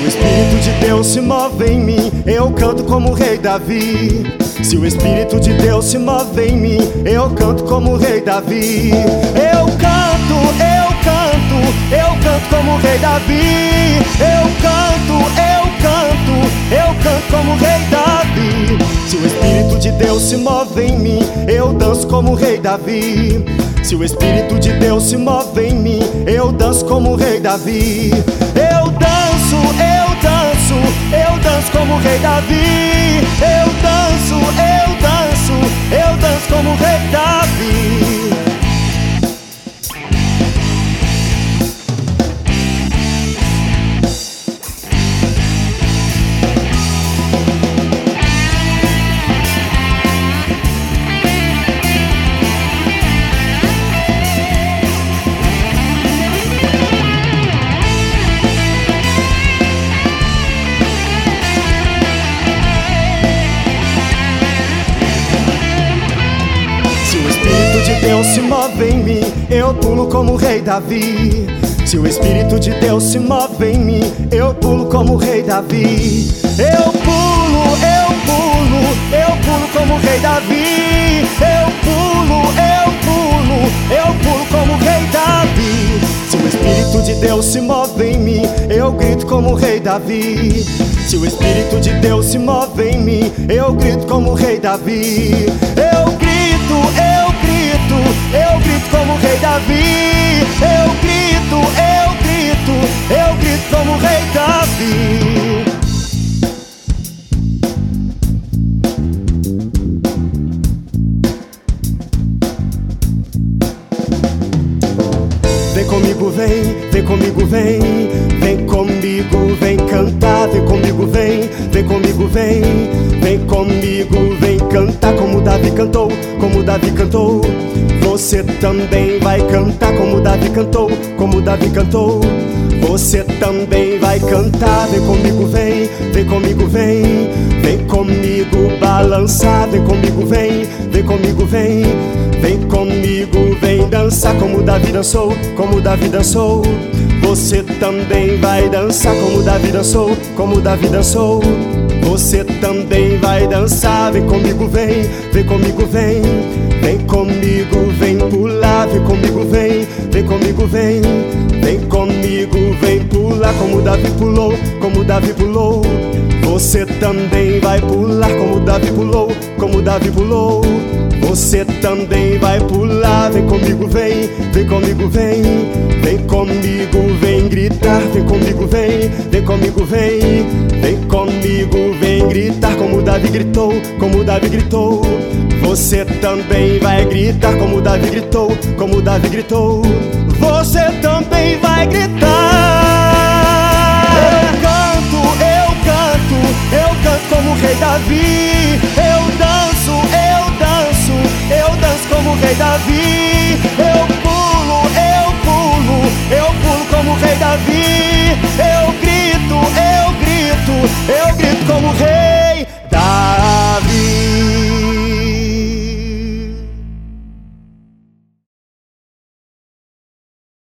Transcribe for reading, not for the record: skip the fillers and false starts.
o Espírito de Deus se move em mim, eu canto como o rei Davi. Se o Espírito de Deus se move em mim, eu canto como o rei Davi. Eu canto como o rei Davi. Eu canto como o rei Davi. Se o Espírito de Deus se move em mim, eu danço como o rei Davi. Se o Espírito de Deus se move em mim, eu danço como o rei Davi. Eu danço como o rei Davi. Eu danço como o rei Davi. Deus se move em mim, eu pulo como o rei Davi. Se o Espírito de Deus se move em mim, eu pulo como o rei Davi. Eu pulo como o rei Davi. Eu pulo como o rei Davi. Se o Espírito de Deus se move em mim, eu grito como o rei Davi. Se o Espírito de Deus se move em mim, eu grito como o rei Davi. Eu grito como o rei Davi. Eu grito como o rei Davi. Vem comigo, vem comigo, vem comigo, vem cantar. Vem comigo, vem comigo, vem comigo, vem cantar. Como Davi cantou, como Davi cantou. Você também vai cantar como Davi cantou, como Davi cantou. Você também vai cantar. Vem comigo, vem comigo, vem comigo balançar. Vem comigo, vem comigo, vem comigo, vem dançar como Davi dançou, como Davi dançou. Você também vai dançar como Davi dançou, como Davi dançou. Você também vai dançar. Vem comigo, vem comigo, vem comigo, vem pular. Vem comigo, vem comigo, vem comigo, vem pular como Davi pulou, como Davi pulou. Você também vai pular como Davi pulou, como Davi pulou. Você também vai pular. Vem comigo, vem comigo, vem comigo, vem gritar. Vem comigo, vem comigo, vem comigo, vem gritar como Davi gritou, como Davi gritou. Você também vai gritar como Davi gritou, como Davi gritou. Você também vai gritar. Eu canto como o rei Davi. Eu danço como o rei Davi. Eu pulo como o rei Davi. Eu grito como o rei